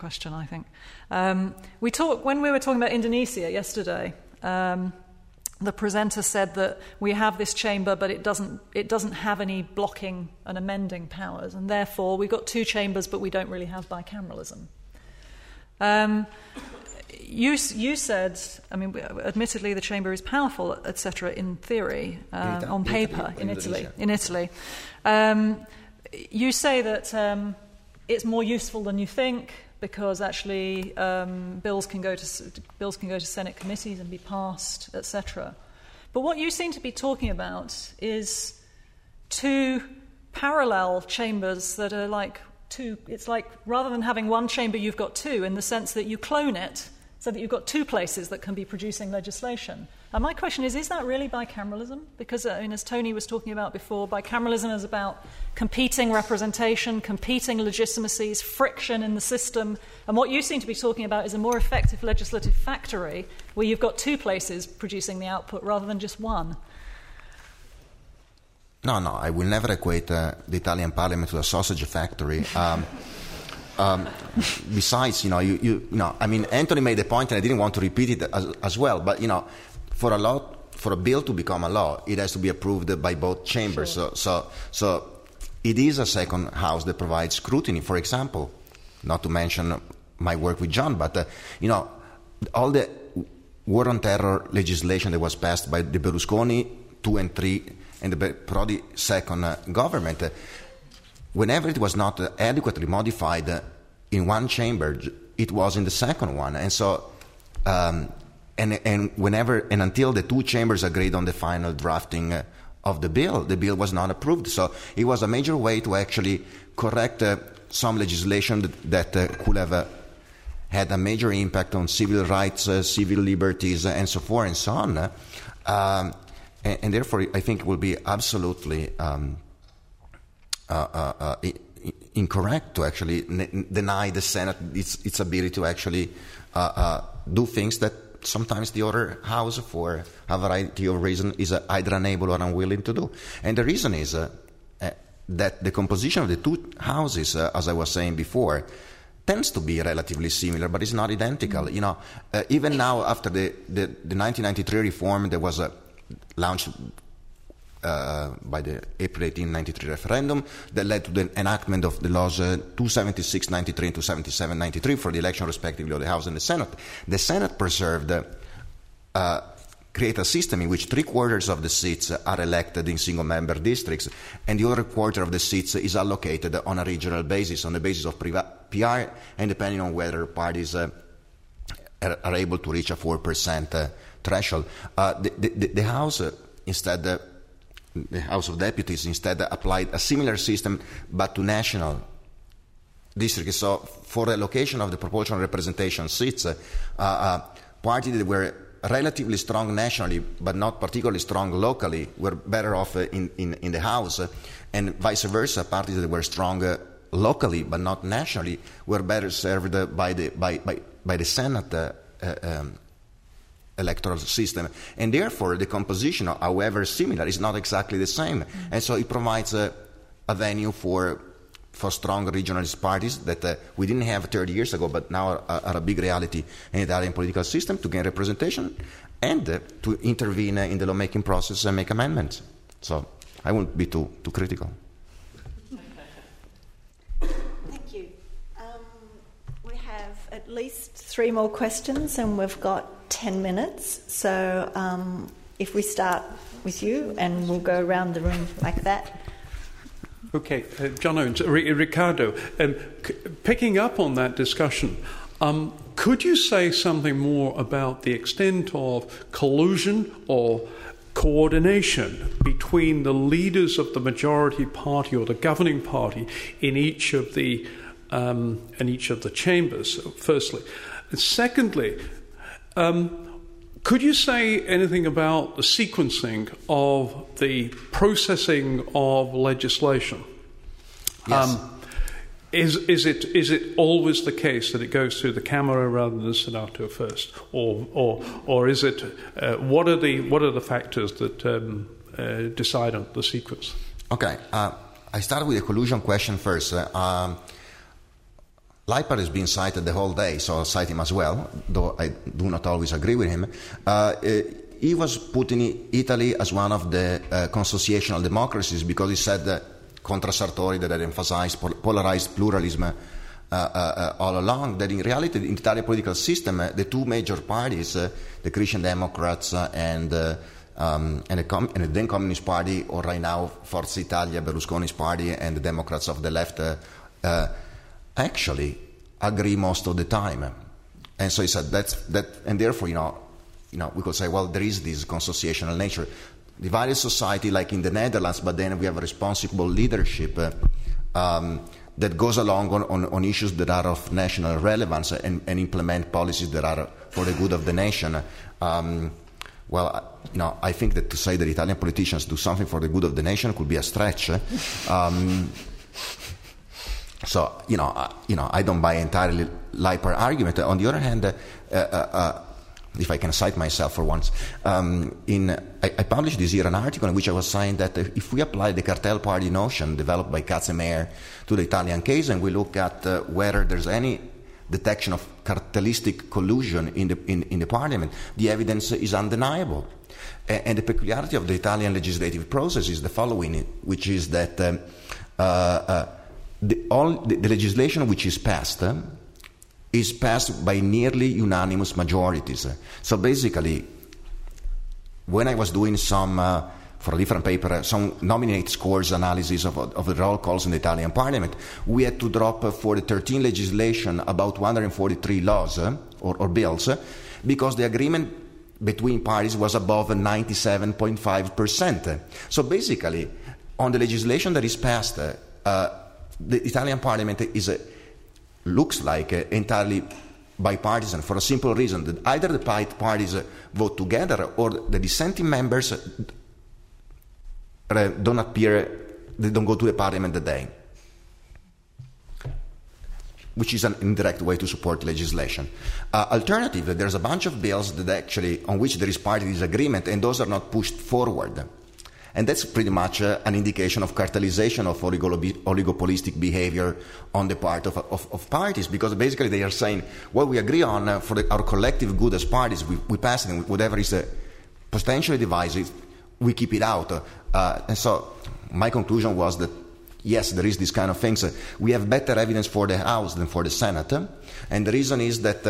question, I think. When we were talking about Indonesia yesterday, the presenter said that we have this chamber, but it doesn't have any blocking and amending powers, and therefore we've got two chambers, but we don't really have bicameralism. You said, I mean, admittedly the chamber is powerful, etc., in theory, on paper, in Italy. You say that it's more useful than you think because actually bills can go to Senate committees and be passed, etc. But what you seem to be talking about is two parallel chambers that are like two. It's like rather than having one chamber, you've got two, in the sense that you clone it so that you've got two places that can be producing legislation. And my question is that really bicameralism? Because, as Tony was talking about before, bicameralism is about competing representation, competing legitimacies, friction in the system. And what you seem to be talking about is a more effective legislative factory where you've got two places producing the output rather than just one. No, I will never equate the Italian parliament to a sausage factory. Besides, Anthony made a point, and I didn't want to repeat it as well. But for a bill to become a law, it has to be approved by both chambers. Sure. So it is a second house that provides scrutiny. For example, not to mention my work with John, but all the war on terror legislation that was passed by the Berlusconi 2 and 3 and the Prodi second government. Whenever it was not adequately modified in one chamber, it was in the second one, and so until the two chambers agreed on the final drafting of the bill was not approved. So it was a major way to actually correct some legislation that could have had a major impact on civil rights, civil liberties, and so forth and so on. And therefore, I think it will be absolutely incorrect to actually deny the Senate its ability to actually do things that sometimes the other house, for a variety of reasons, is either unable or unwilling to do. And the reason is that the composition of the two houses, as I was saying before, tends to be relatively similar, but it's not identical. Even now, after the 1993 reform that was launched by the April 1893 referendum that led to the enactment of the laws 276-93 and 277-93 for the election respectively of the House and the Senate. The Senate create a system in which 3/4 of the seats are elected in single-member districts, and the other quarter of the seats is allocated on a regional basis, on the basis of PR, and depending on whether parties are able to reach a 4% threshold. The House instead. The House of Deputies instead applied a similar system, but to national districts. So, for the allocation of the proportional representation seats, parties that were relatively strong nationally, but not particularly strong locally, were better off in the House, and vice versa. Parties that were strong locally, but not nationally, were better served by the Senate electoral system, and therefore the composition, however similar, is not exactly the same. And so it provides a venue for strong regionalist parties that we didn't have 30 years ago, but now are a big reality in the Italian political system, to gain representation and to intervene in the lawmaking process and make amendments. So I won't be too critical. Thank you. We have at least 3 more questions, and we've got 10 minutes. So if we start with you, and we'll go around the room like that. Okay, John Owens, Riccardo, picking up on that discussion, could you say something more about the extent of collusion or coordination between the leaders of the majority party or the governing party in each of the chambers, firstly? And secondly, could you say anything about the sequencing of the processing of legislation? Yes. Is it always the case that it goes through the Camera rather than the Senato first, or is it? What are the factors that decide on the sequence? Okay, I start with the collusion question first. Leipart has been cited the whole day, so I'll cite him as well, though I do not always agree with him. He was putting Italy as one of the consociational democracies because he said, contra Sartori, that had emphasized polarized pluralism all along, that in reality, in the Italian political system, the two major parties, the Christian Democrats and the then Communist Party, or right now Forza Italia, Berlusconi's party, and the Democrats of the left, actually agree most of the time. And so he said that, and therefore, we could say, well, there is this consociational nature. Divided society like in the Netherlands, but then we have a responsible leadership that goes along on issues that are of national relevance and implement policies that are for the good of the nation. I think that to say that Italian politicians do something for the good of the nation could be a stretch. So, I don't buy entirely Leipart argument. On the other hand, if I can cite myself for once, I published this year an article in which I was saying that if we apply the cartel party notion developed by Katzenmeier to the Italian case, and we look at whether there's any detection of cartelistic collusion in the parliament, the evidence is undeniable. And the peculiarity of the Italian legislative process is the following, which is that the legislation which is passed by nearly unanimous majorities. So basically, when I was doing for a different paper, some nominate scores analysis of the roll calls in the Italian parliament, we had to drop for the 13 legislation about 243 laws or bills because the agreement between parties was above 97.5%. So basically, on the legislation that is passed, the Italian parliament looks like entirely bipartisan for a simple reason, that either the parties vote together or the dissenting members don't appear, they don't go to the parliament that day, which is an indirect way to support legislation. Alternatively, there's a bunch of bills that actually, on which there is party disagreement, and those are not pushed forward. And that's pretty much an indication of cartelization of oligopolistic behavior on the part of parties, because basically they are saying, what we agree on for our collective good as parties, we pass it, and whatever is potentially divisive, we keep it out. And so my conclusion was that, yes, there is this kind of things. We have better evidence for the House than for the Senate. And the reason is that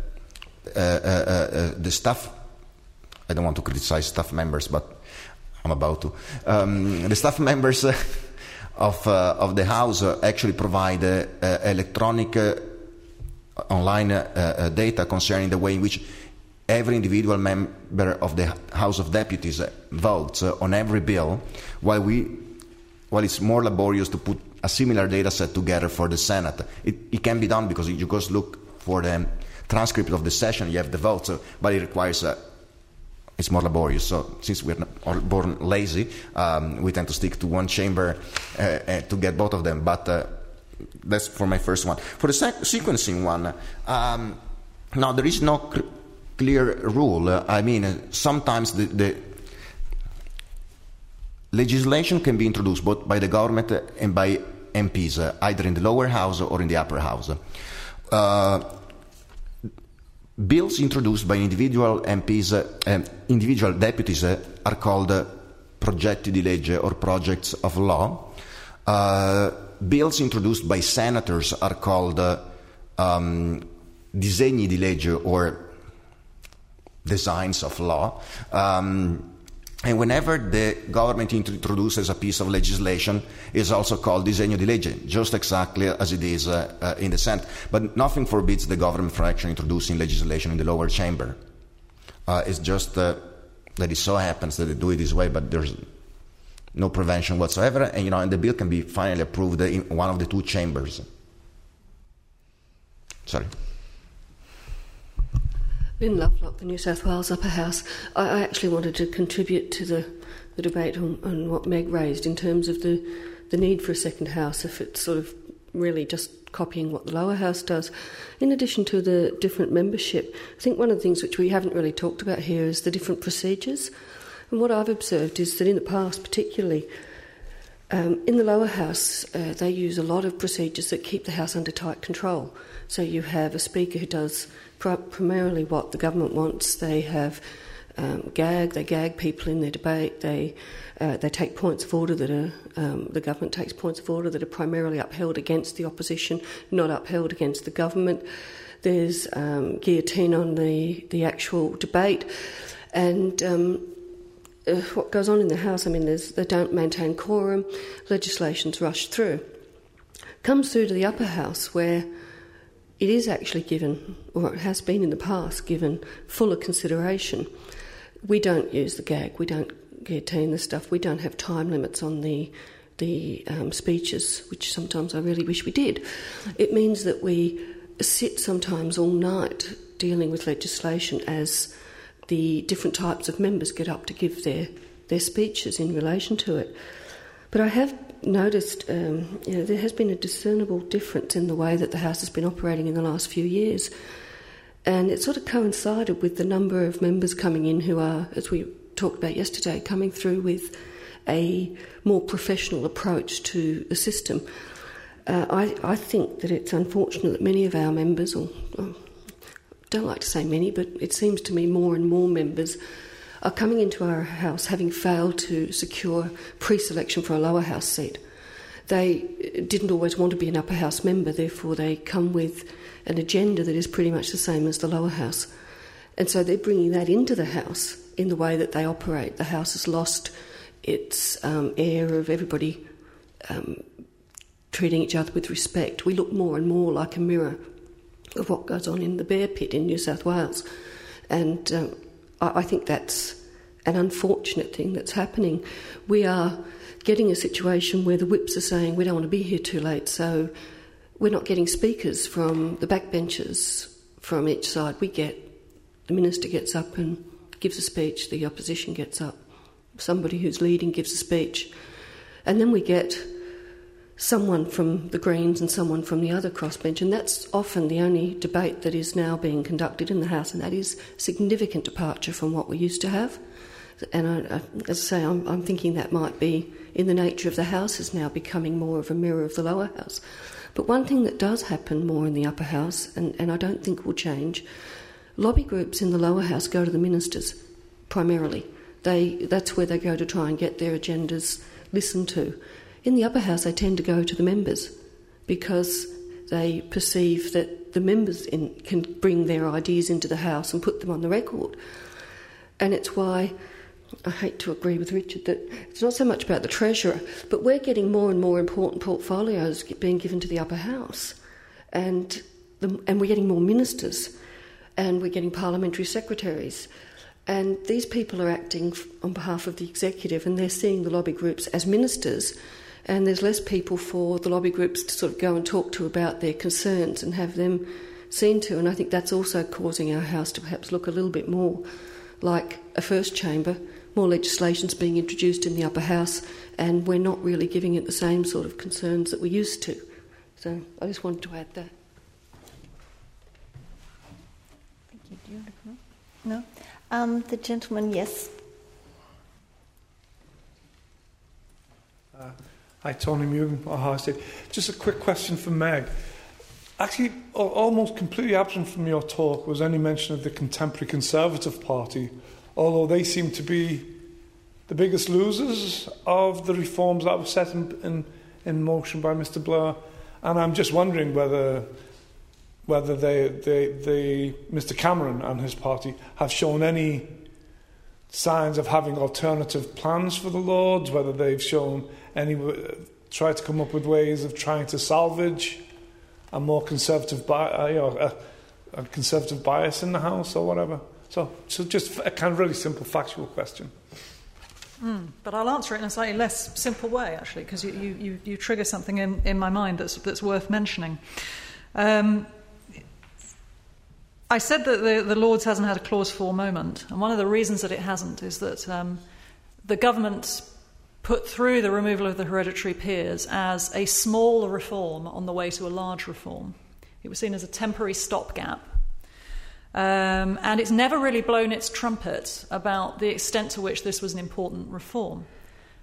the staff, I don't want to criticize staff members, but I'm about to. The staff members of the House actually provide electronic online data concerning the way in which every individual member of the House of Deputies votes on every bill, while it's more laborious to put a similar data set together for the Senate. It can be done because you just look for the transcript of the session, you have the votes, but it requires it's more laborious. So since we're all born lazy, we tend to stick to one chamber to get both of them. But that's for my first one. For the sequencing one, now there is no clear rule. I mean, sometimes the legislation can be introduced both by the government and by MPs, either in the lower house or in the upper house. Bills introduced by individual MPs and individual deputies are called progetti di legge or projects of law. Bills introduced by senators are called disegni di legge or designs of law. And whenever the government introduces a piece of legislation, it's also called disegno di legge, just exactly as it is in the Senate. But nothing forbids the government from actually introducing legislation in the lower chamber. It's just that it so happens that they do it this way, but there's no prevention whatsoever. And the bill can be finally approved in one of the two chambers. Sorry. Lynn Lovelock, the New South Wales Upper House. I actually wanted to contribute to the debate on what Meg raised in terms of the need for a second house, if it's sort of really just copying what the lower house does. In addition to the different membership, I think one of the things which we haven't really talked about here is the different procedures. And what I've observed is that in the past particularly, In the lower house, they use a lot of procedures that keep the House under tight control. So you have a Speaker who does primarily what the government wants. They have they gag people in their debate. They take points of order that are the government takes points of order that are primarily upheld against the opposition, not upheld against the government. There's guillotine on the actual debate, and what goes on in the House, I mean, they don't maintain quorum, legislation's rushed through. Comes through to the upper house where it is actually given, or it has been in the past, given fuller consideration. We don't use the gag, we don't guillotine the stuff, we don't have time limits on the speeches, which sometimes I really wish we did. It means that we sit sometimes all night dealing with legislation as the different types of members get up to give their speeches in relation to it. But I have noticed there has been a discernible difference in the way that the House has been operating in the last few years. And it sort of coincided with the number of members coming in who are, as we talked about yesterday, coming through with a more professional approach to the system. I think that it's unfortunate that many of our members, or don't like to say many, but it seems to me more and more members are coming into our House having failed to secure pre-selection for a lower house seat. They didn't always want to be an upper house member, therefore they come with an agenda that is pretty much the same as the lower house. And so they're bringing that into the House in the way that they operate. The House has lost its air of everybody treating each other with respect. We look more and more like a mirror of what goes on in the bear pit in New South Wales. And I think that's an unfortunate thing that's happening. We are getting a situation where the whips are saying we don't want to be here too late, so we're not getting speakers from the backbenchers from each side. The minister gets up and gives a speech, the opposition gets up, somebody who's leading gives a speech, and then we get someone from the Greens and someone from the other crossbench, and that's often the only debate that is now being conducted in the House, and that is significant departure from what we used to have. And as I say, I'm thinking that might be in the nature of the House is now becoming more of a mirror of the lower house. But one thing that does happen more in the upper house, and I don't think will change, lobby groups in the lower house go to the ministers primarily. That's where they go to try and get their agendas listened to. In the upper house, they tend to go to the members because they perceive that the members can bring their ideas into the House and put them on the record. And it's why I hate to agree with Richard that it's not so much about the Treasurer, but we're getting more and more important portfolios being given to the upper house. And we're getting more ministers, and we're getting parliamentary secretaries. And these people are acting on behalf of the executive, and they're seeing the lobby groups as ministers, and there's less people for the lobby groups to sort of go and talk to about their concerns and have them seen to. And I think that's also causing our House to perhaps look a little bit more like a first chamber. More legislation's being introduced in the upper house, and we're not really giving it the same sort of concerns that we used to. So I just wanted to add that. Thank you. Do you want to come on? No? The gentleman, yes. Hi, Tony Mugan, Ohio State. Just a quick question for Meg. Actually, almost completely absent from your talk was any mention of the contemporary Conservative Party, although they seem to be the biggest losers of the reforms that were set in motion by Mr. Blair. And I'm just wondering whether Mr. Cameron and his party have shown any signs of having alternative plans for the Lords, whether they've shown tried to come up with ways of trying to salvage a more conservative a conservative bias in the House or whatever. So just a kind of really simple factual question. But I'll answer it in a slightly less simple way, actually, because you trigger something in my mind that's worth mentioning. I said that the Lords hasn't had a Clause 4 moment, and one of the reasons that it hasn't is that the government put through the removal of the hereditary peers as a small reform on the way to a large reform. It was seen as a temporary stopgap. And it's never really blown its trumpet about the extent to which this was an important reform.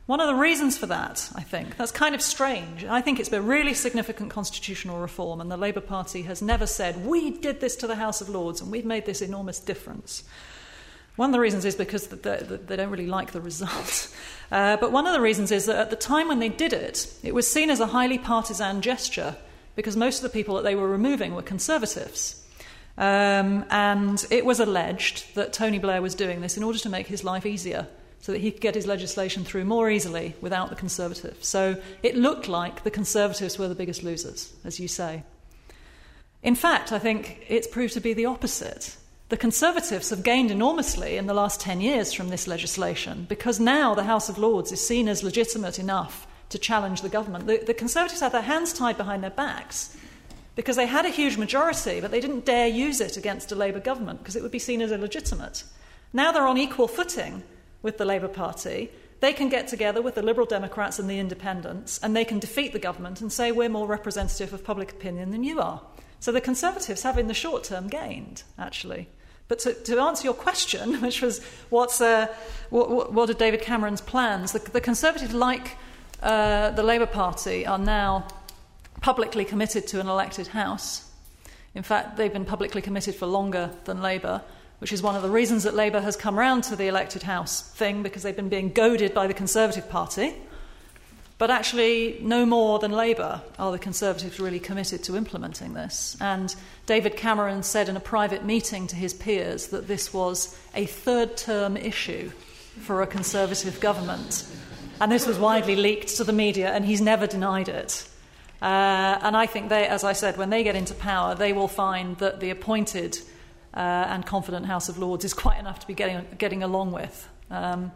One of the reasons for that, I think, that's kind of strange. I think it's been really significant constitutional reform, and the Labour Party has never said, we did this to the House of Lords and we've made this enormous difference. One of the reasons is because they don't really like the result. But one of the reasons is that at the time when they did it, it was seen as a highly partisan gesture because most of the people that they were removing were Conservatives. And it was alleged that Tony Blair was doing this in order to make his life easier, so that he could get his legislation through more easily without the Conservatives. So it looked like the Conservatives were the biggest losers, as you say. In fact, I think it's proved to be the opposite. The Conservatives have gained enormously in the last 10 years from this legislation because now the House of Lords is seen as legitimate enough to challenge the government. The Conservatives had their hands tied behind their backs because they had a huge majority, but they didn't dare use it against a Labour government because it would be seen as illegitimate. Now they're on equal footing with the Labour Party. They can get together with the Liberal Democrats and the Independents and they can defeat the government and say we're more representative of public opinion than you are. So the Conservatives have in the short term gained, actually. But to answer your question, which was what are David Cameron's plans, the Conservatives, like the Labour Party, are now publicly committed to an elected House. In fact, they've been publicly committed for longer than Labour, which is one of the reasons that Labour has come round to the elected House thing, because they've been being goaded by the Conservative Party. But actually, no more than Labour are the Conservatives really committed to implementing this. And David Cameron said in a private meeting to his peers that this was a third-term issue for a Conservative government. And this was widely leaked to the media, and he's never denied it. And I think they, as I said, when they get into power, they will find that the appointed and confident House of Lords is quite enough to be getting along with. I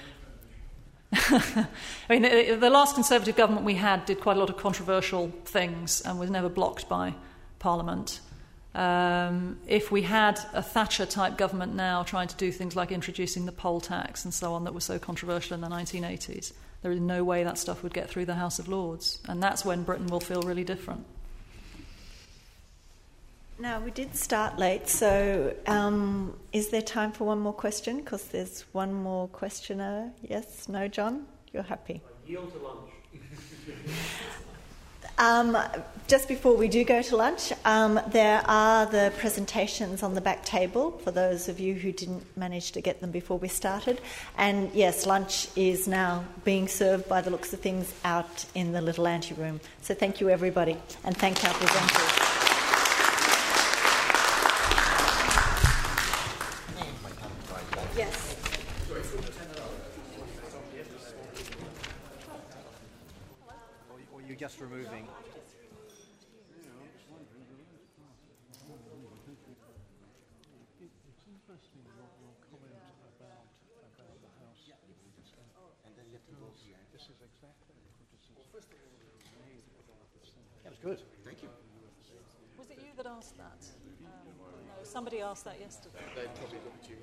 mean, the last Conservative government we had did quite a lot of controversial things and was never blocked by Parliament. If we had a Thatcher-type government now trying to do things like introducing the poll tax and so on that was so controversial in the 1980s, there is no way that stuff would get through the House of Lords. And that's when Britain will feel really different. Now, we did start late, so is there time for one more question? Because there's one more questioner. Yes? No, John? You're happy? I yield to lunch. Just before we do go to lunch, there are the presentations on the back table for those of you who didn't manage to get them before we started. And yes, lunch is now being served by the looks of things out in the little anteroom. So thank you, everybody, and thank our presenters. Yes. Or you're just removing. That was good. Thank you. Was it you that asked that? No, somebody asked that yesterday. They probably looked at you.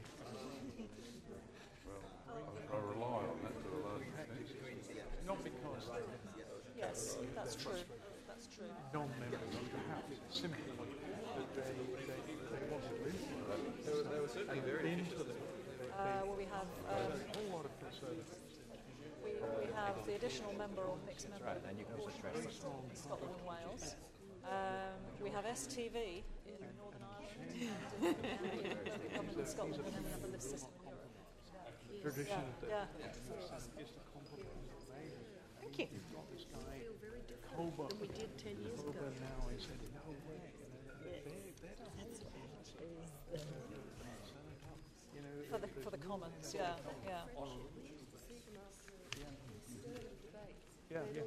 I rely on that to a large extent. Not because Yes, that's true. That's true. non-members of the House, simply that they wanted to influence. They were certainly very interested. Well, we have A whole lot of Conservatives. we have the additional member or mixed member right, and you can also stress in Scotland and Wales. We have STV in Northern Ireland. The government in Scotland and any other list system in Europe. Tradition Yeah. is the compliment made. Thank you. You've got this guy, Coburn. We did 10 years ago. Coburn now is said, no way. For the Commons, yeah. Yeah.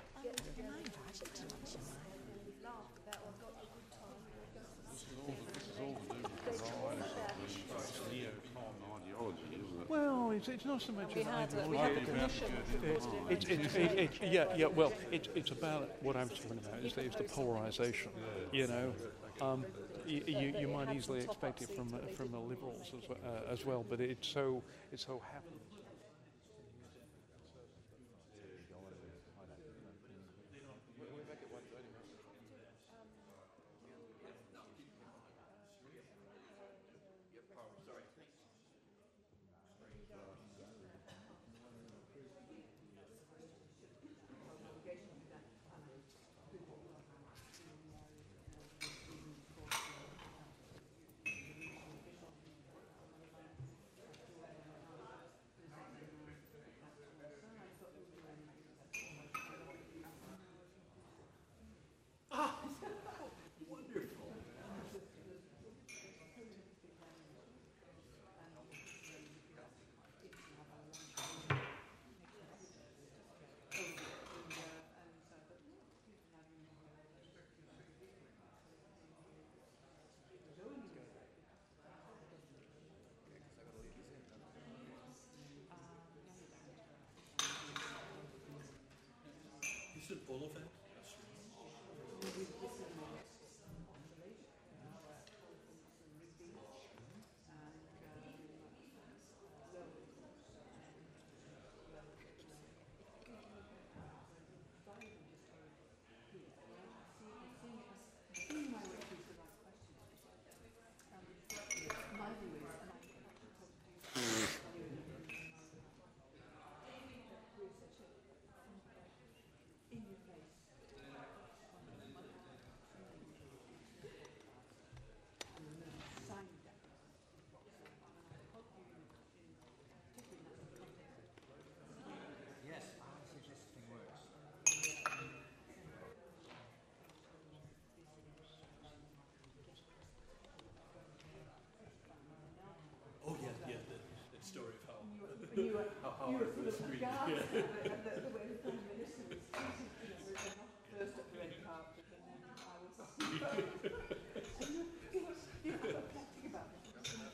Well, it's not so much We an had ideology. the commission. Well, it's about what I was talking about. It's the polarisation. You know, you might easily expect it from the Liberals as well, but it so happens. power of this meeting. Yeah. First at the red carpet, and then I was reflecting about it.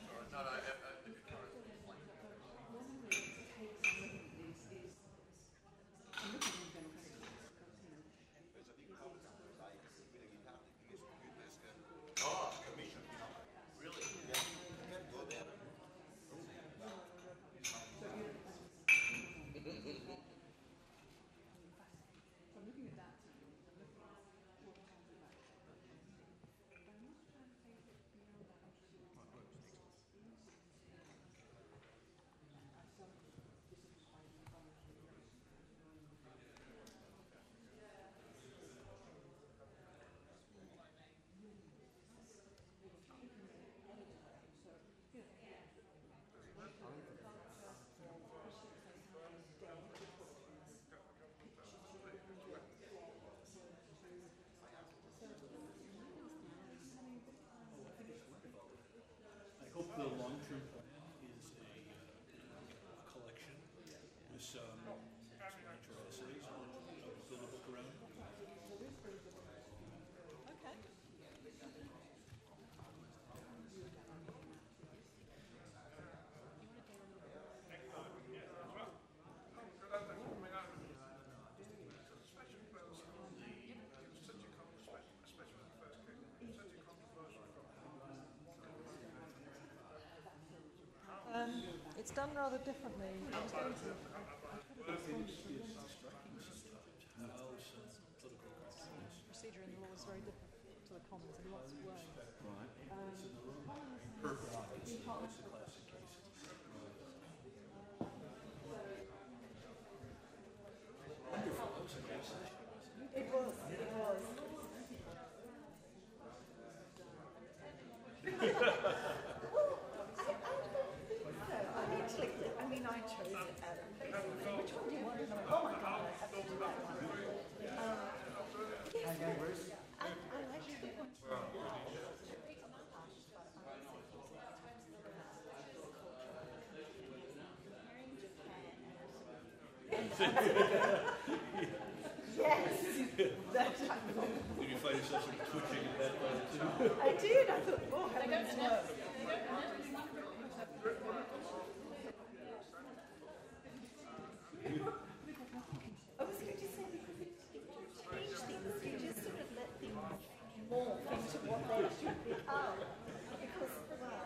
I hope the long-term plan is a collection with some explanatory essays on build a book around. Okay. It's done rather differently. I was going to. Procedure in the law is very different to the Commons in lots of ways. It was. I chose it out of place. Which one do you want to know? Oh my God, I have to do that one. Yes, I like that one. Yes, that's right. Did you find yourself sort of twitching at that point too? I did. I thought, oh, heavens no. I was going to say, because if you change things, you just sort of let things morph into what they should become. Because, well,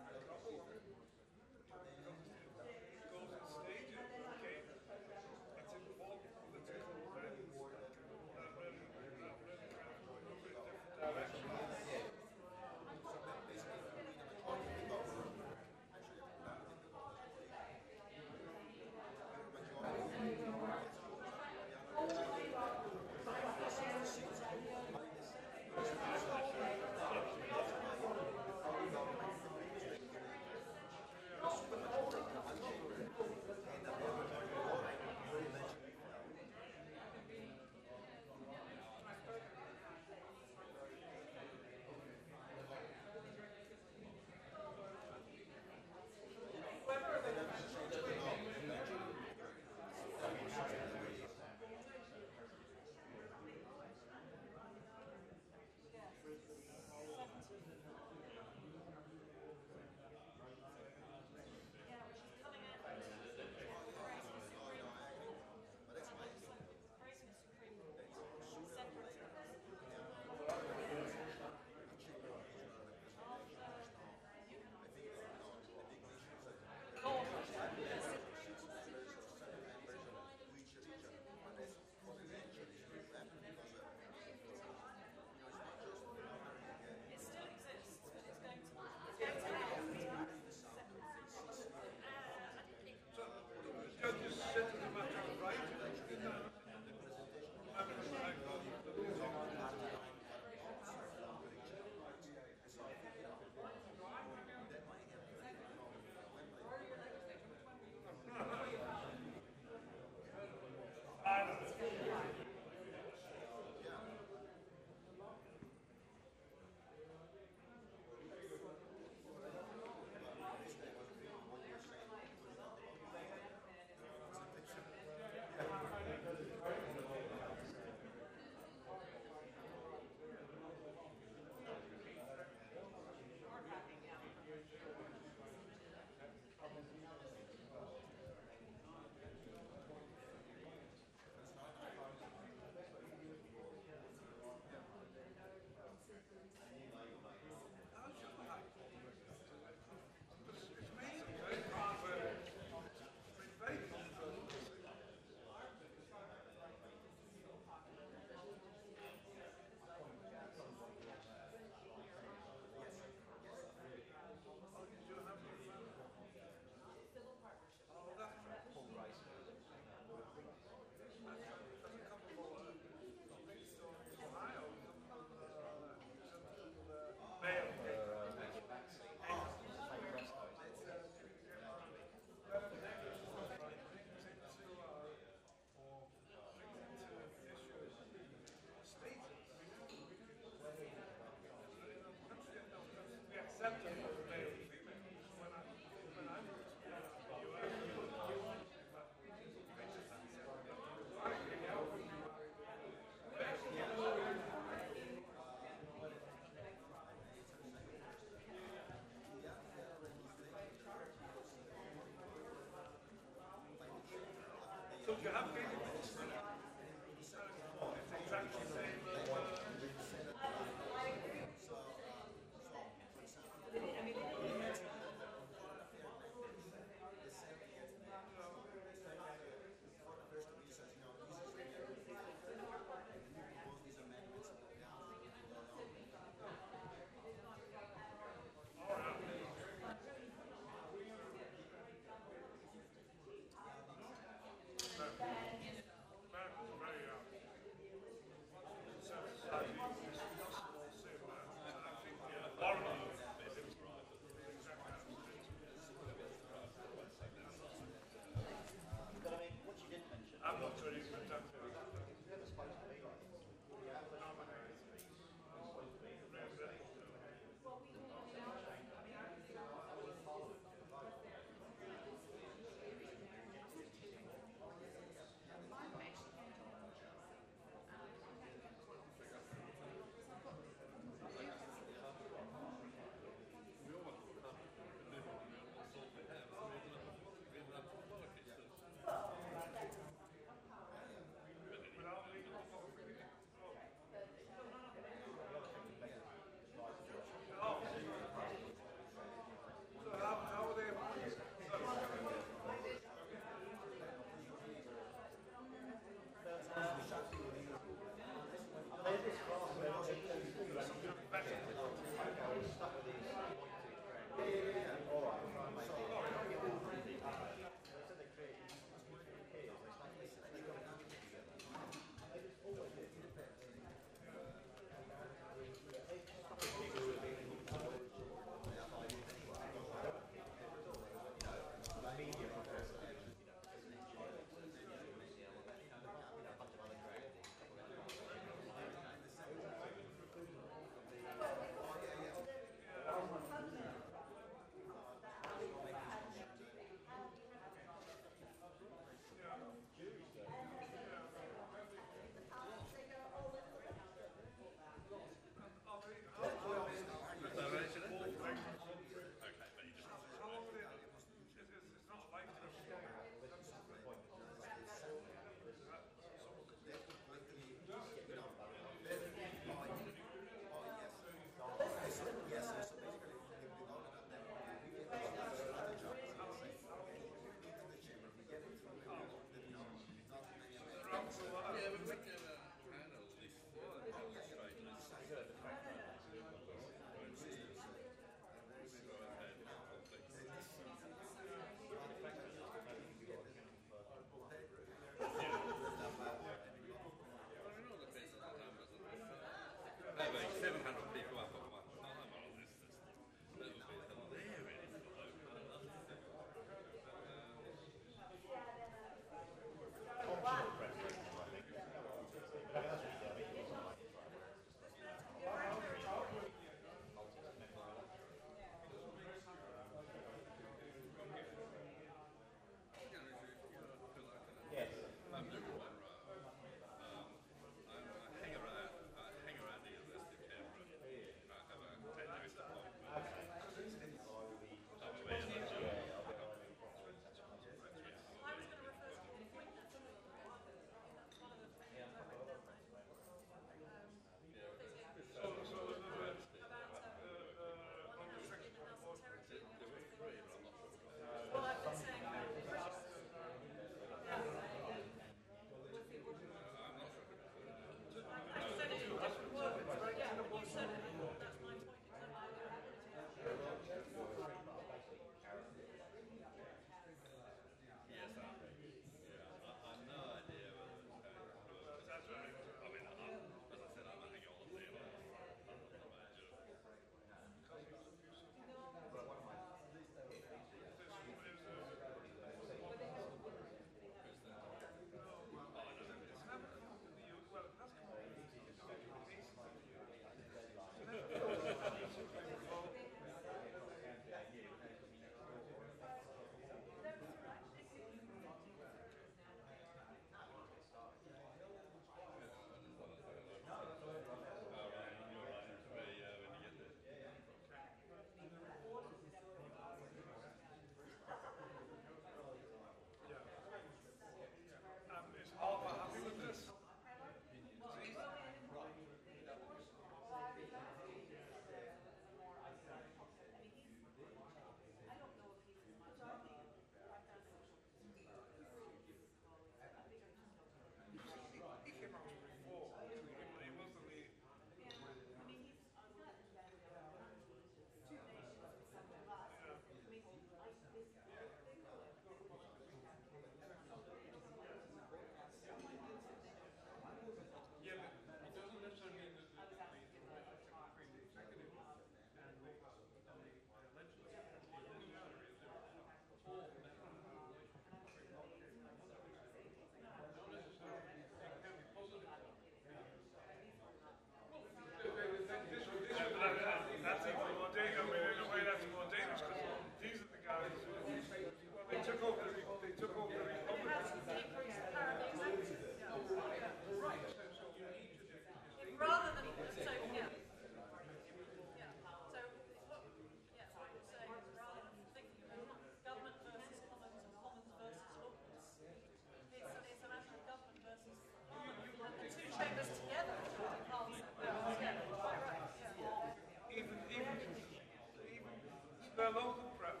local press.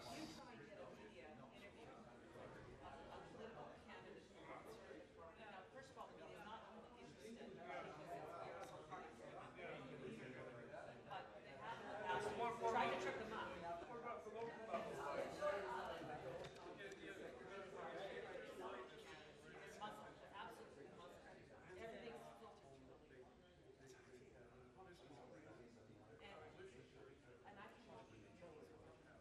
Trying to trip them up. What about the local level? Absolutely. Everything's filtered. And I can walk you through those.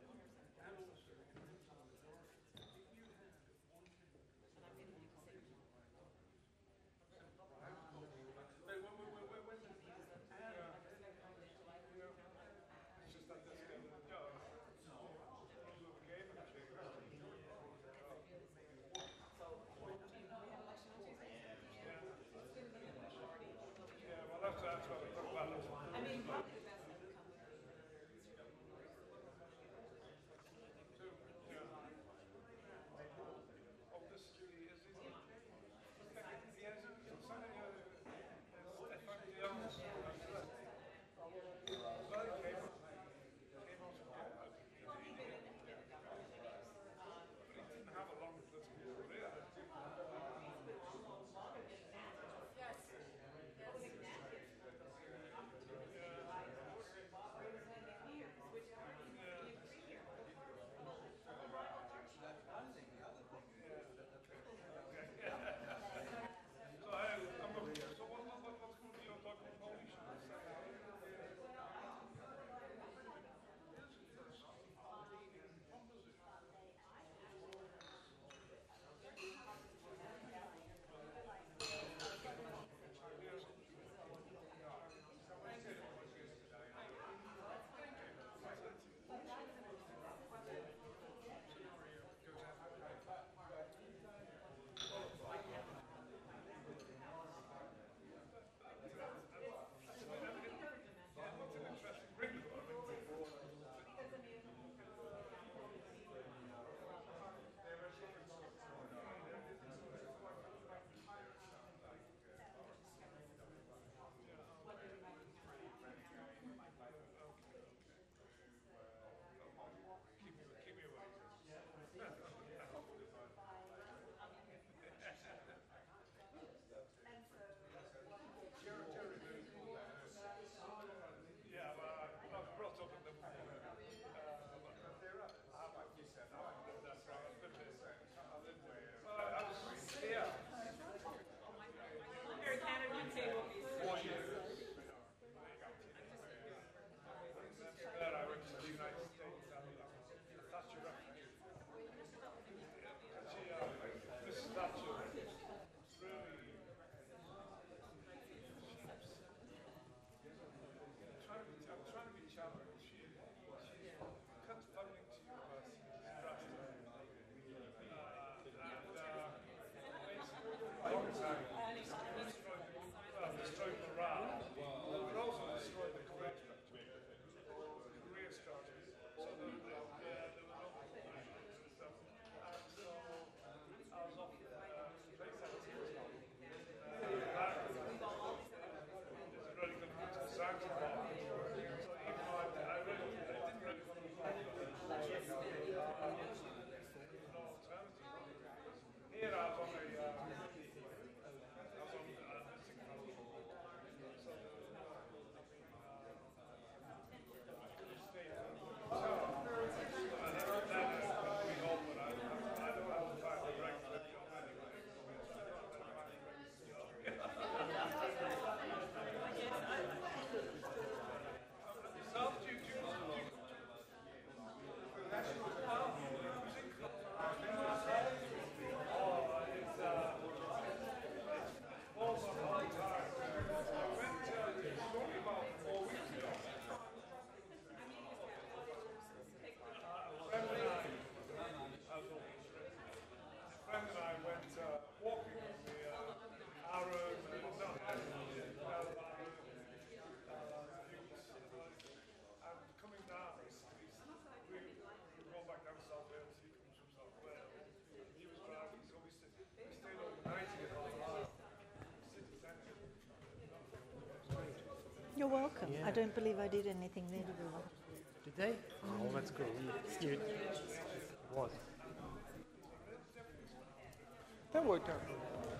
And I'm going to do the same. It's just that this game of the game yeah, well, that's what we talk about. I mean, probably the best that would come with Oh, this is the yes, it's something but he didn't have a long political career. Yes. So what's going to be your local Polish? Yeah, well, I was brought up in the I was here. Very Canada table. 4 years. There I went to the United States and Thatcher refugee. This Thatcher really I'm trying to be challenged. She cut funding to universities destroyed morale, but also destroyed the career structure. So there were no stuff. And so I was off play 17. It's really good to science so even though I didn't really want to no alternative. Here I was on a nursing college. So I couldn't stay at home. friend and I went walking on the Arrow and coming down, we go back down to South Wales, he comes from South Wales, he was driving, so we stayed overnight in Hull, city centre. You're welcome. Yeah. I don't believe I did anything there to be welcome. Did they? Oh, that's cool. You what? That worked out.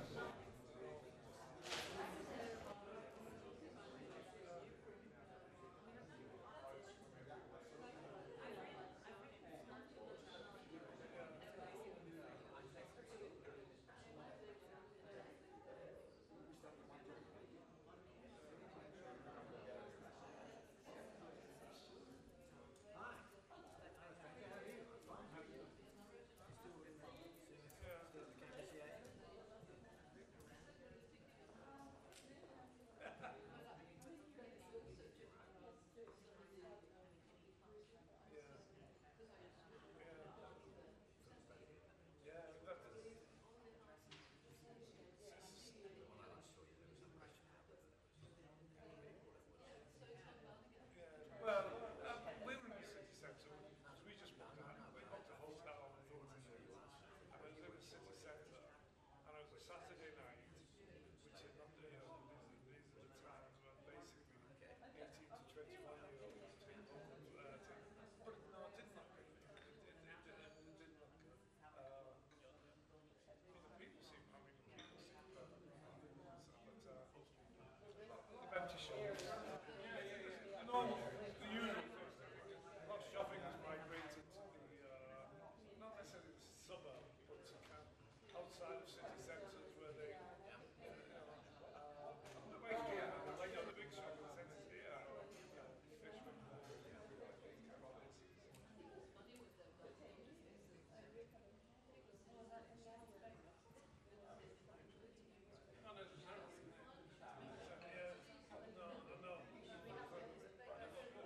Well, we were in the city centre, because we just walked out, we booked a hotel and thought and I was in the city centre, and it was a Saturday night, which is not, these are the times when basically 18 to 21-year-olds take home, but no, it didn't look good. It didn't look good. The people seem, perfect. But, empty shows. The usual first, I think. A lot of shopping has migrated to the, not necessarily the suburb, but to kind of outside of city centres where they, the big shopping centres here, Fishman, not necessarily. No.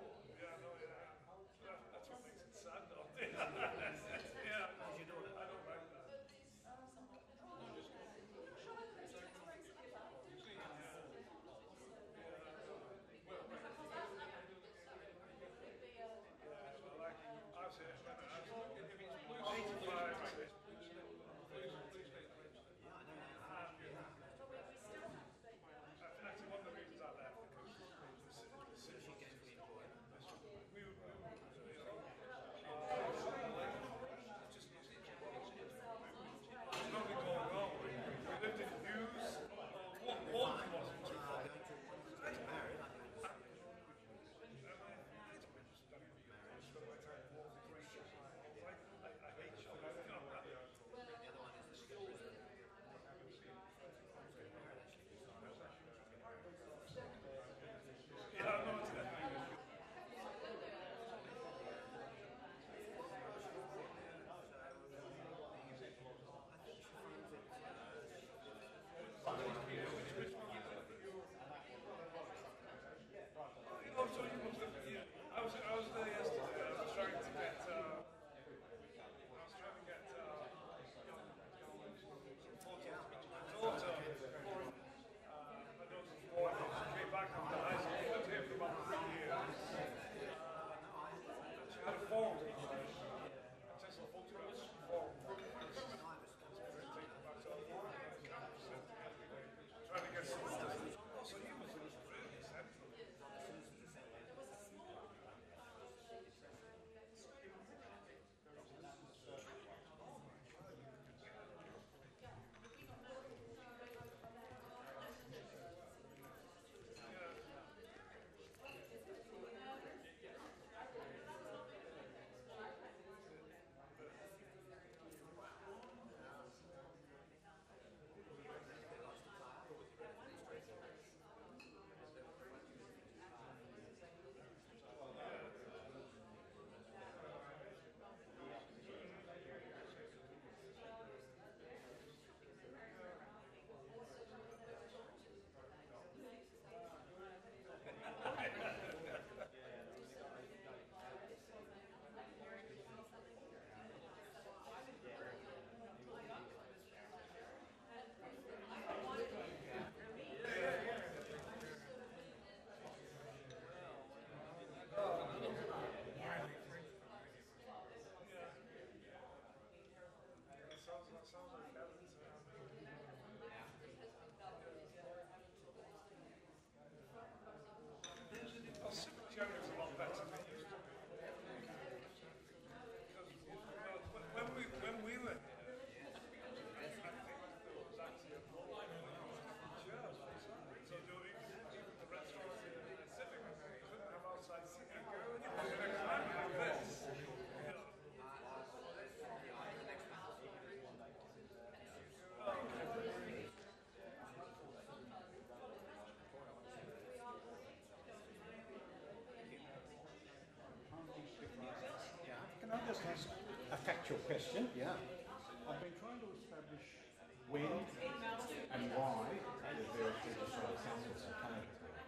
actual question. Yeah. I've been trying to establish when and why the various legislative councils in Canada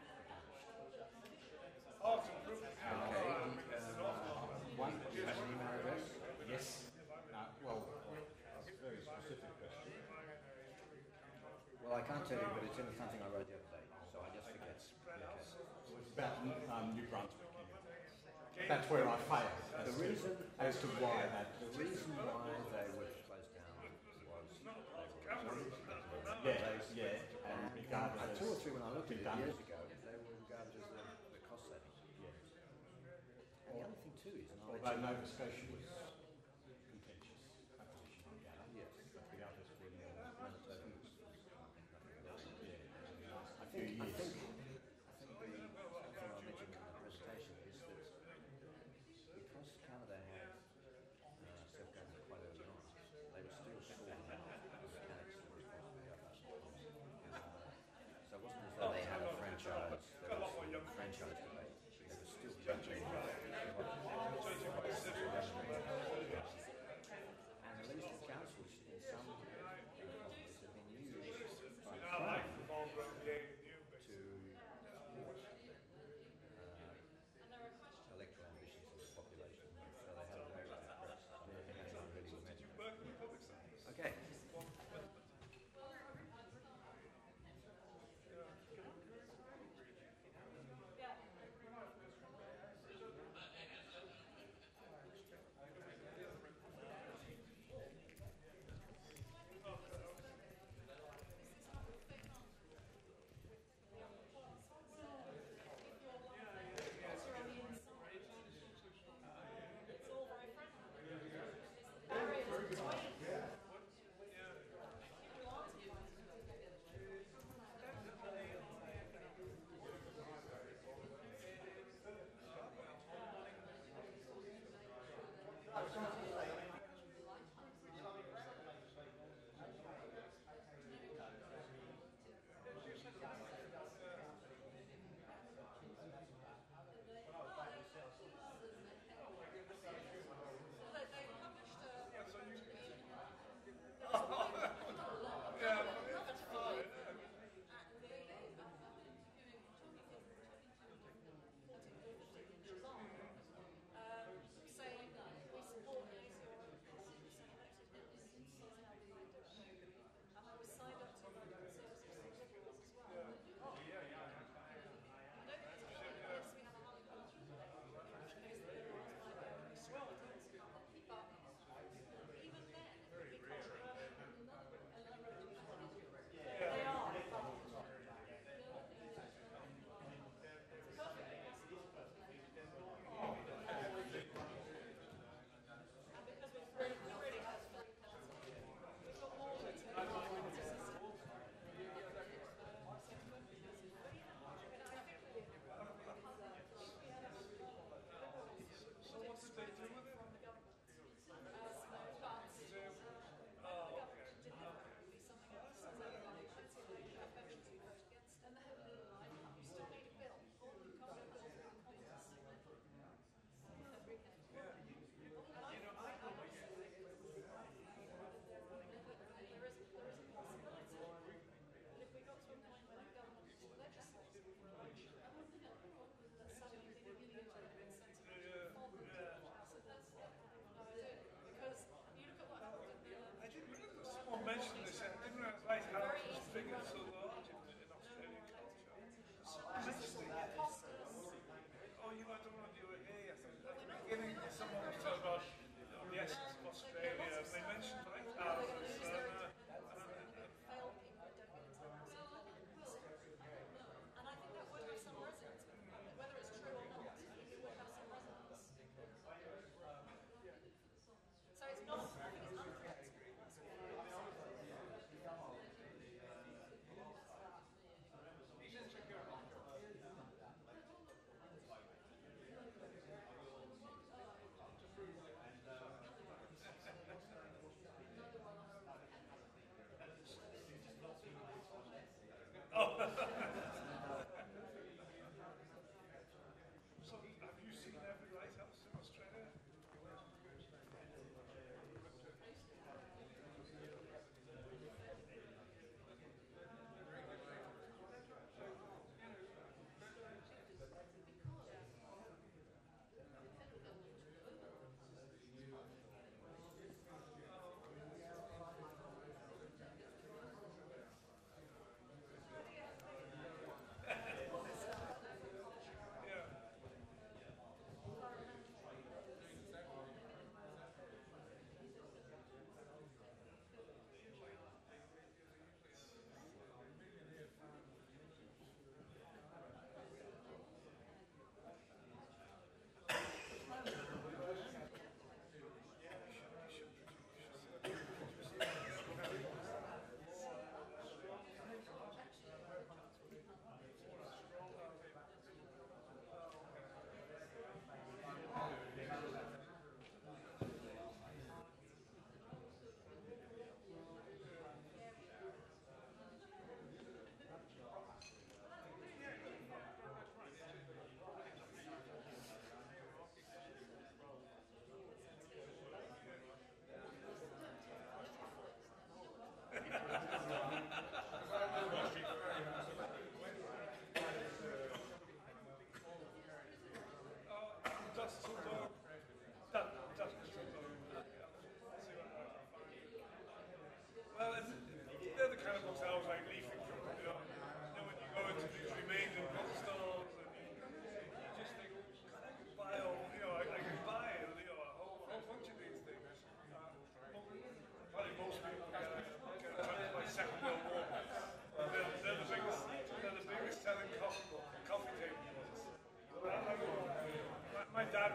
one, do you have an email address? Yes. Well, that's a very specific question. Well, I can't tell you, but it's in something I wrote the other day, so I just forget. It's about New Brunswick. That's where I failed. The reason as to why that. The reason why they were closed down was and regarded two or three when I looked at it years ago, they were regarded as the cost saving. Yes. And the other thing too is, although Nova Scotia was contentious opposition on Gather, yes, but the others were Manitoba was a few years. I think something I mentioned in the presentation is that because Canada had self-government quite early on, they were still sorting out the mechanics of responsibility. So it wasn't as though they had a franchise, there was a franchise debate. They were still judging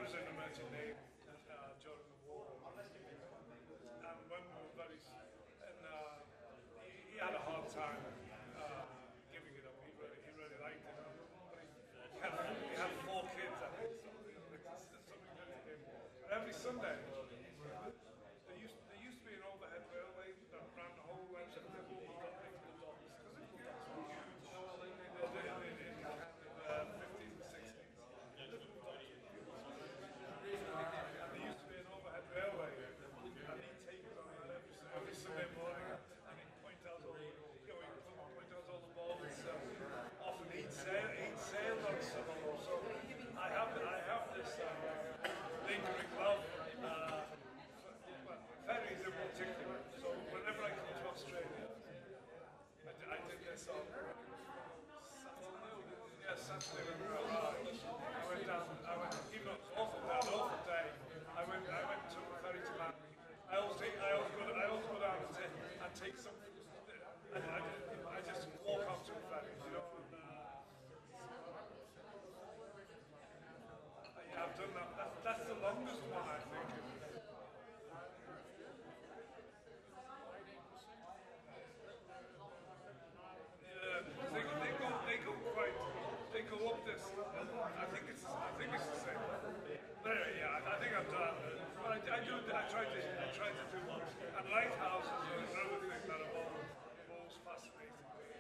was in the Merchant Navy during the war, and when we were very, he had a hard time giving it up. He really liked it. But he had 4 kids, I think. Something good to him. But every Sunday, there used to be an overhead railway that ran the whole length of the wall. Because it was huge in the 50s and 60s. And there used to be an overhead railway, and he'd take us on it every Sunday morning, and he'd point out all the boats. Often he'd sailed on some of them. So I have this lingering love for ferries in particular. So whenever I come to Australia, I did this on Saturday when we arrived. I went down, even though it was awful day, I went to the ferry to Manly. I always go down and take some, and I just walk up to the ferry, you know. Yeah, I've done that. That's the longest one, I think. They go up this. I think it's the same. But anyway, yeah, I think I've done. But I try to do one. And lighthouses are another thing that involves fascinating.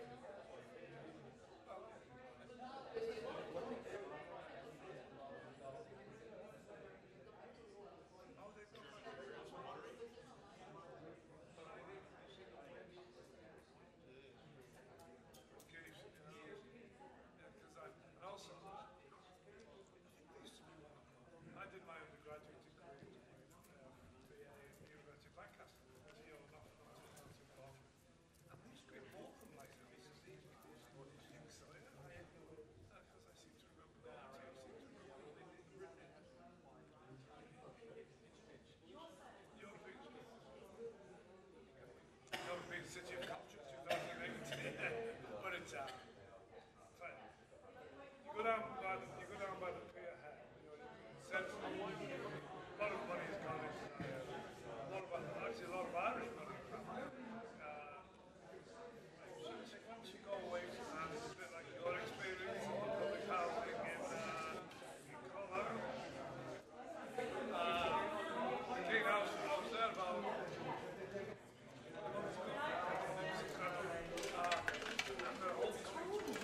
I did my undergraduate degree at the University of Lancaster, not too far. And they used to be Morecambe lighthouses. So yeah, because I seem to remember that. European City of Culture 2018, but it's you go down by the pier head. A lot of money has gone into a lot of Irish money. Once you go away from that, it's a bit like your experience in public housing in Colorado. Clean house, I was there about a month ago. It's incredible. And the whole street,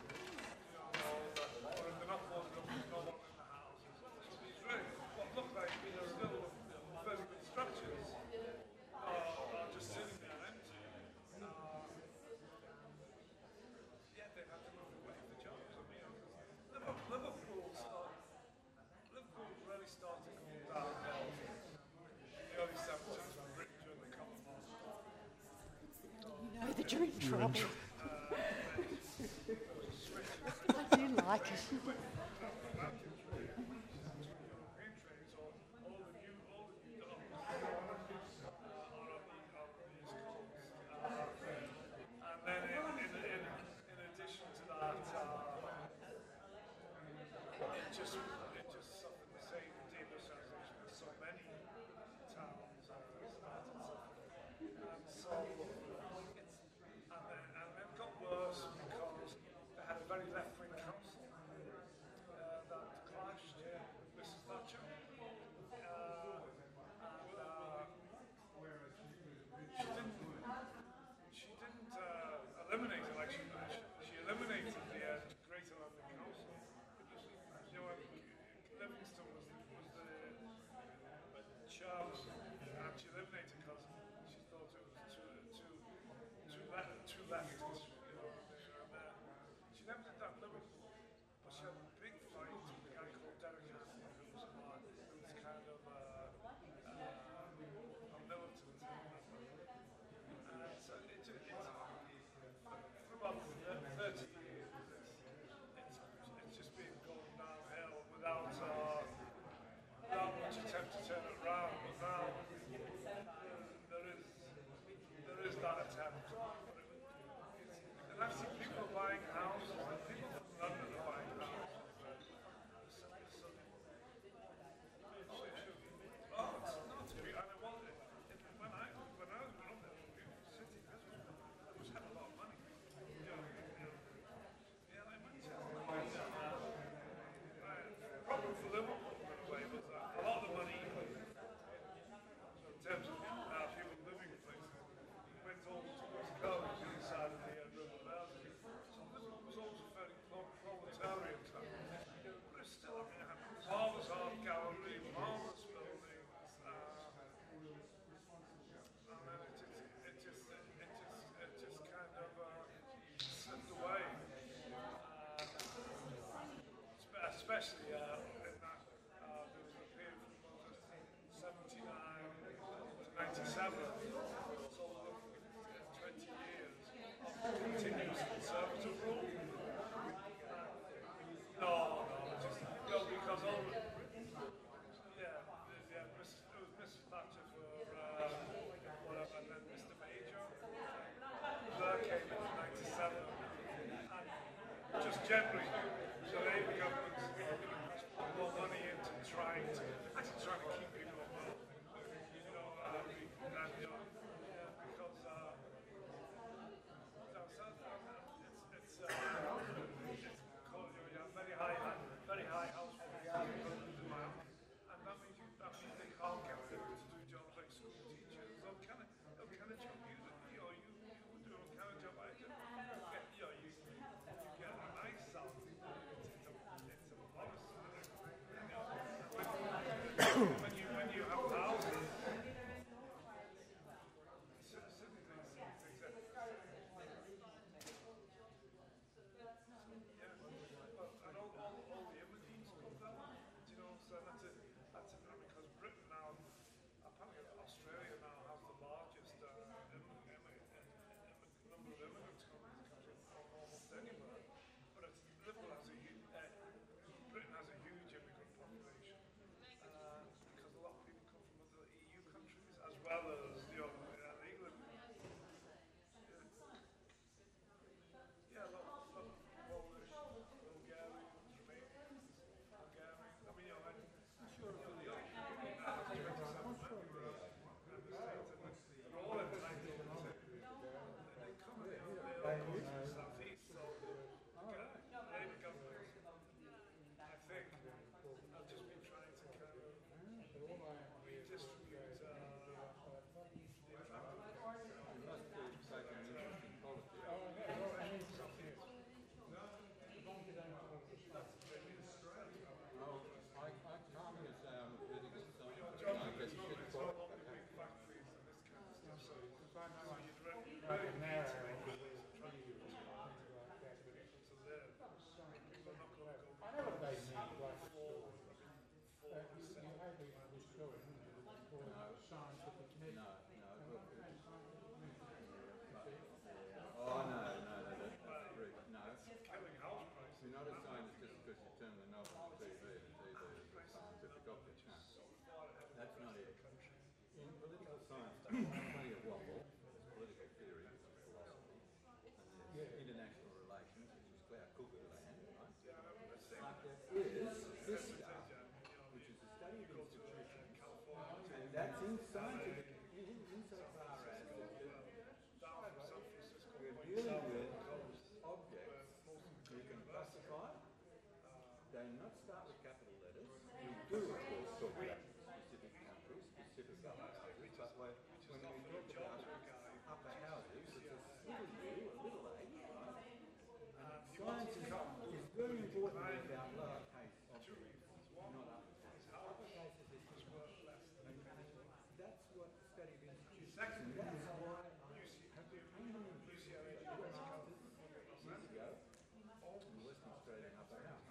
they're not closed up, there's no one in the house. What look like still very good structures are just sitting there empty. Yet they've had to move away for jobs. I mean, Liverpool really started to come down in the early 70s when Britain joined the Commonwealth. You know that you're in trouble. I do like it. And then in addition to that, it just suffered the same deindustrialization as so many towns started suffering. And so and it got worse because they had a very left-wing council that clashed ever, was over 20 years of continuous conservative rule. No, because it was Mrs. Thatcher for whatever, and then Mr. Major. Blair came in 97, and just generally, the Labour government's put more money into trying to keep people at home. Because it's very high house demand, and that means they can't get people to do jobs like school teachers. What kind of job you do? What kind of job I do? You get a nice salary. It's a modest when you have thousands. And all the immigrants come down, so that's it, because Britain now, apparently Australia now has the largest number of immigrants coming to the country from almost anywhere, but Britain has a huge immigrant population, because a lot of people come from other EU countries, as well as, England. Polish, Bulgarian, Romanians, Bulgarian. I mean, I'm sure they're all entitled to. They come in, they all go to the southeast. So the Labour government, I think, have just been trying to kind of redistribute the I can't say I'm a political scientist. I guess you should talk. I know what they mean, like you had this going, scientific method. No. Oh, no, that's great. No. You're not a scientist just because you turn the knob on the TV and the TV is a scientific object. No. That's not it. In political science, there's plenty of waffle. There's political theory, which is philosophy. And there's international relations, which is Claire Cooker's land, right? But there is this stuff, which is the study of institutions. And that's in scientific, insofar as we're dealing with objects you can classify. They not start with capital letters. We do, of course, talk about specific countries, specific upper houses, but when we talk about upper houses, it's a little u, a little a, right? Science is very important about lowercase objects, not uppercase. Uppercase is that's what the study of institutions, and that's why years ago, in Western Australia and Upper House.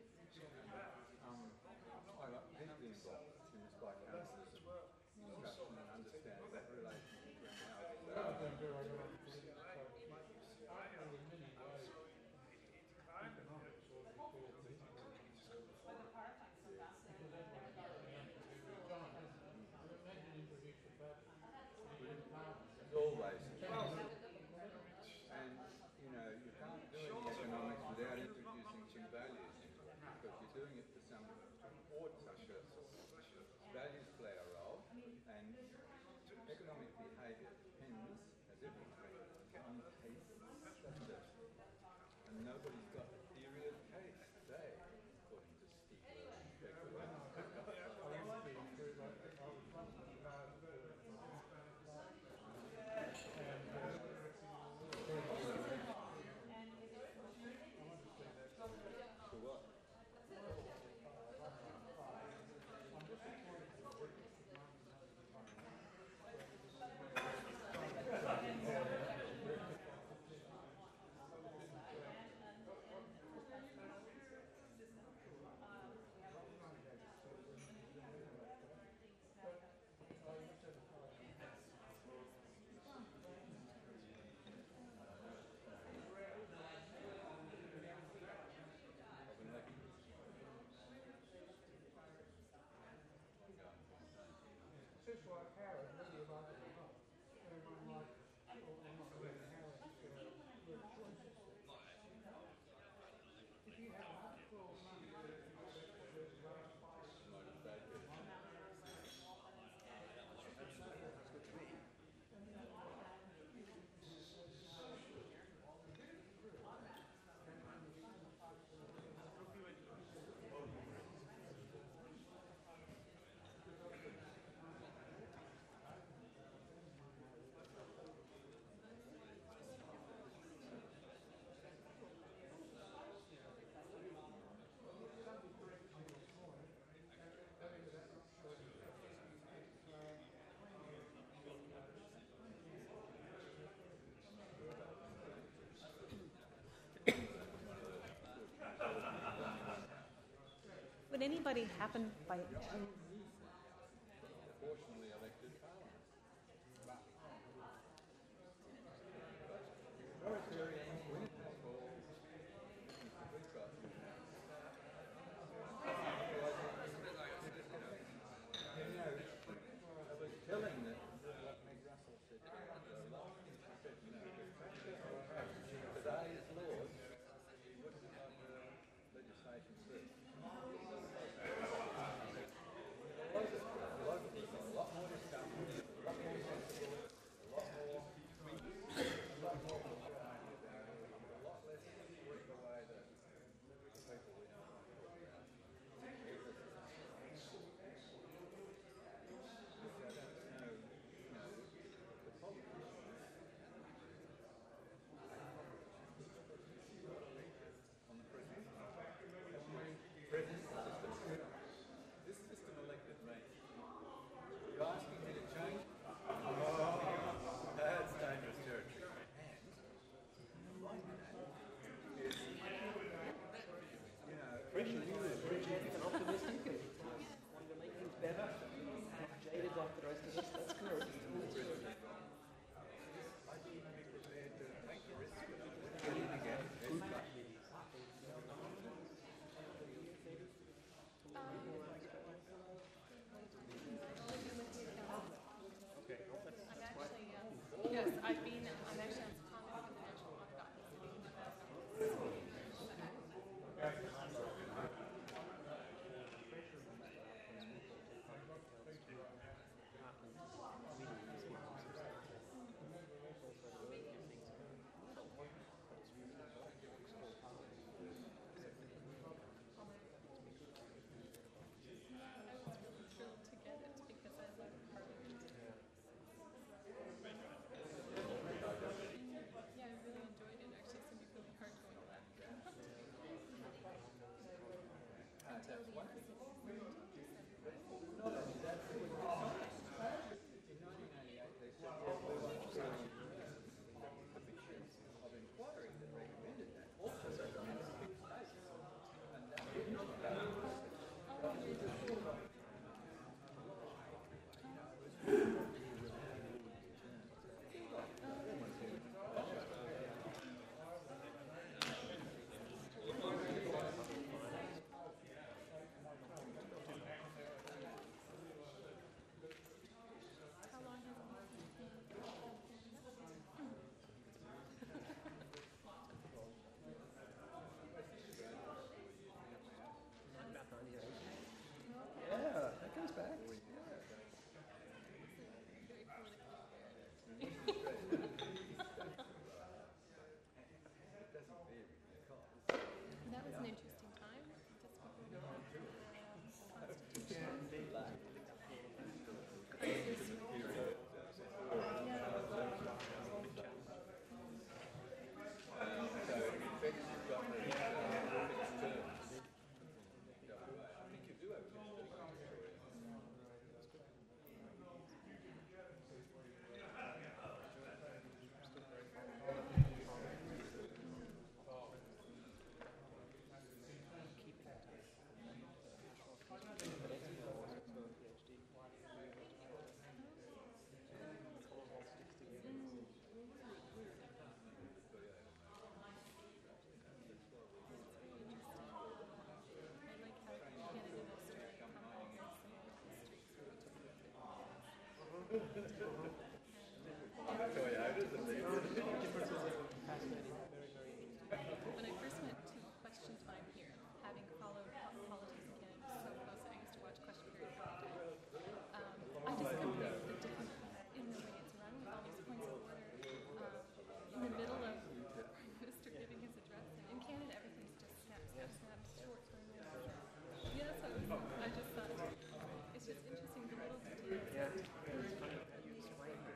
I got deeply involved in this bicameralism discussion and understanding that relationship between houses. Always. And, you can't do any economics without introducing some values into it, because you're doing it for some values play a role, and economic behaviour depends, as everything, on taste, doesn't it? And nobody's got a theory of taste, say, according to Stiegler and Becker. For what? Would anybody happen by proportionally elected parliament. Authoritarian win for we've got. I was telling that what Meg Russell said a lot. She said, today's laws wouldn't have legislation through. Locally, a lot more discussion, a lot more sensible, a lot more a lot less rip away the people we don't want to talk about. I don't know, the politicians on the president system. This system elected me. You're asking me to change? That's dangerous territory. Appreciative and optimistic and wanting to make things better. Not jaded like the rest of us. That's good. I'd be prepared to take the risk of getting again. Okay. I'm actually, yes, I'm actually on secondment with the National Audit Office. I was really thrilled to get it because I love Parliament. Yeah, I really enjoyed it. Actually, it's going to be really hard going left. Until the end of Not only that, in 1988 they said, well, we want to commissions of inquiry that recommended that. Also recommended 6 states. And that did not go. How long has it been? About 98. Yeah, that goes back. That was an interesting time. Just before the Constitution. I think you do have When I first went to Question Time here, having followed politics in Canada so closely, I used to watch Question Period every day. I discovered the difference in the way it's run with all these points of order in the middle of the minister giving his address. And in Canada, everything's just snap, snap, snap, short, yeah, so I just thought it's just interesting the little details. Yeah, it's funny.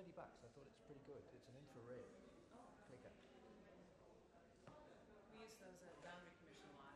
$30. I thought it's pretty good. It's an infrared clicker. We use those at Boundary Commission Live.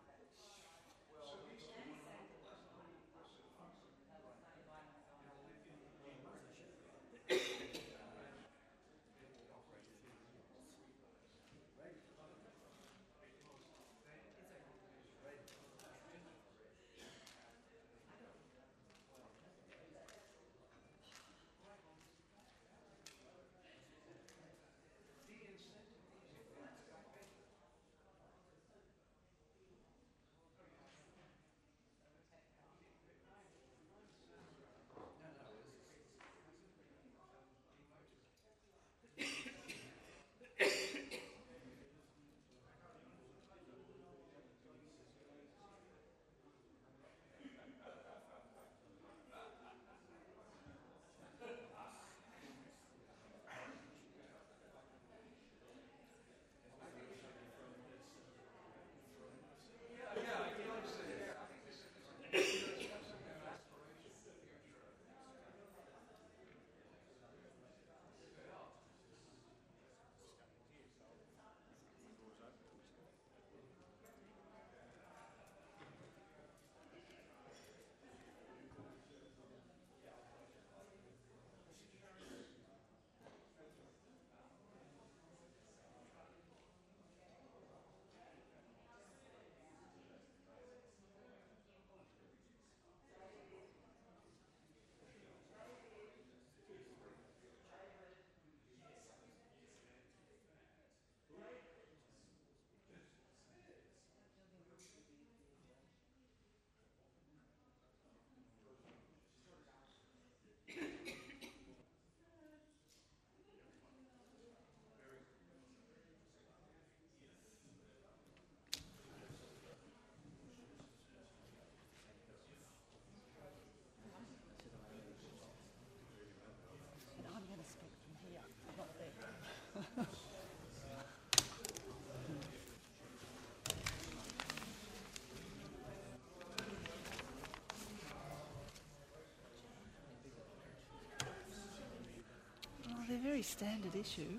They're very standard issue.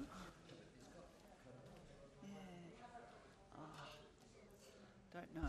Yeah. Oh, don't know.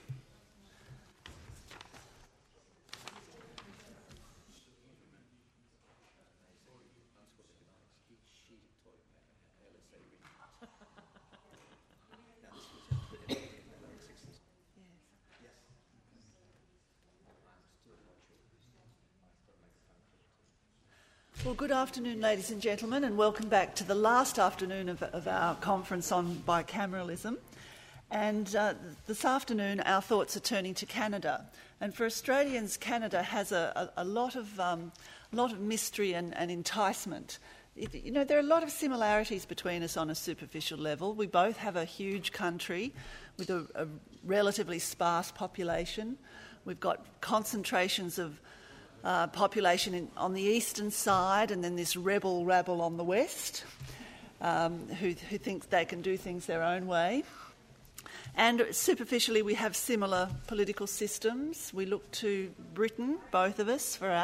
Well, good afternoon, ladies and gentlemen, and welcome back to the last afternoon of our conference on bicameralism. And this afternoon, our thoughts are turning to Canada. And for Australians, Canada has a lot of mystery and enticement. There are a lot of similarities between us on a superficial level. We both have a huge country with a relatively sparse population. We've got concentrations of population on the eastern side, and then this rebel rabble on the west, who think they can do things their own way. And superficially, we have similar political systems. We look to Britain, both of us, for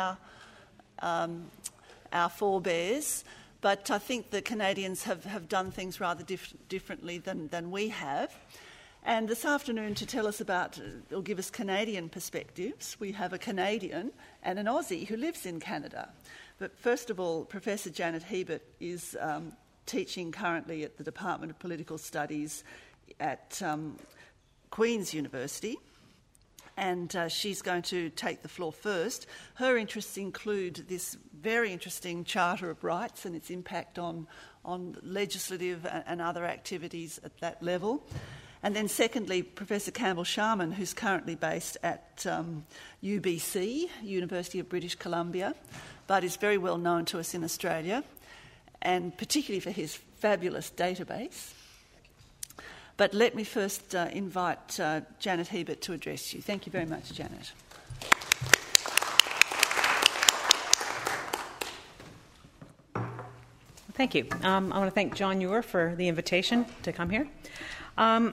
our forebears. But I think the Canadians have done things rather differently than we have. And this afternoon, to tell us about, or give us Canadian perspectives, we have a Canadian and an Aussie who lives in Canada. But first of all, Professor Janet Hebert is teaching currently at the Department of Political Studies at Queen's University. And she's going to take the floor first. Her interests include this very interesting Charter of Rights and its impact on legislative and other activities at that level. And then secondly, Professor Campbell Sharman, who's currently based at UBC, University of British Columbia, but is very well known to us in Australia, and particularly for his fabulous database. But let me first invite Janet Hebert to address you. Thank you very much, Janet. Thank you. I want to thank John Muir for the invitation to come here.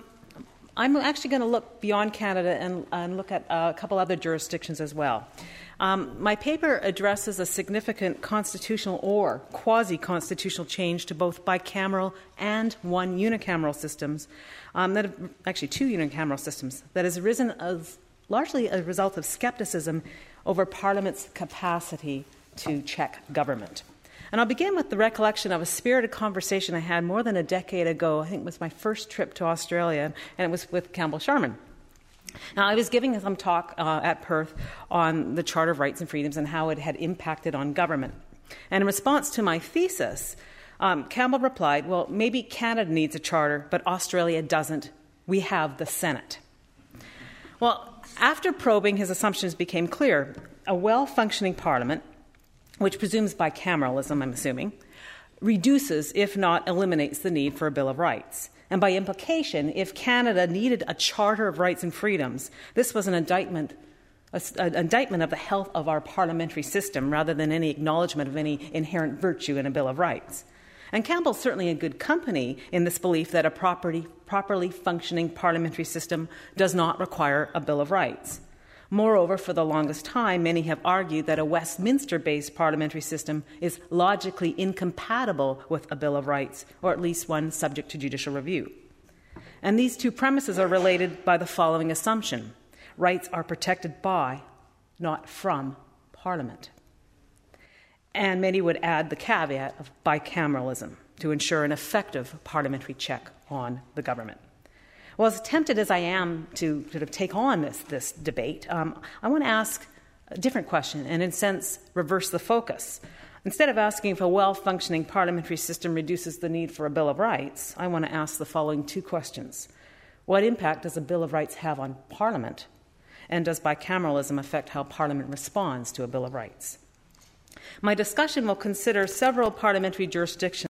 I'm actually going to look beyond Canada and look at a couple other jurisdictions as well. My paper addresses a significant constitutional or quasi-constitutional change to both bicameral and one unicameral systems, actually two unicameral systems, that has arisen as largely a result of skepticism over Parliament's capacity to check government. And I'll begin with the recollection of a spirited conversation I had more than a decade ago. I think it was my first trip to Australia, and it was with Campbell Sharman. Now, I was giving some talk at Perth on the Charter of Rights and Freedoms and how it had impacted on government. And in response to my thesis, Campbell replied, well, maybe Canada needs a charter, but Australia doesn't. We have the Senate. Well, after probing, his assumptions became clear. A well-functioning parliament, which presumes bicameralism, I'm assuming, reduces, if not eliminates, the need for a Bill of Rights. And by implication, if Canada needed a Charter of Rights and Freedoms, this was an indictment of the health of our parliamentary system rather than any acknowledgement of any inherent virtue in a Bill of Rights. And Campbell's certainly in good company in this belief that a properly functioning parliamentary system does not require a Bill of Rights. Moreover, for the longest time, many have argued that a Westminster-based parliamentary system is logically incompatible with a Bill of Rights, or at least one subject to judicial review. And these two premises are related by the following assumption. Rights are protected by, not from, Parliament. And many would add the caveat of bicameralism to ensure an effective parliamentary check on the government. Well, as tempted as I am to sort of take on this debate, I want to ask a different question and, in a sense, reverse the focus. Instead of asking if a well-functioning parliamentary system reduces the need for a Bill of Rights, I want to ask the following two questions. What impact does a Bill of Rights have on Parliament? And does bicameralism affect how Parliament responds to a Bill of Rights? My discussion will consider several parliamentary jurisdictions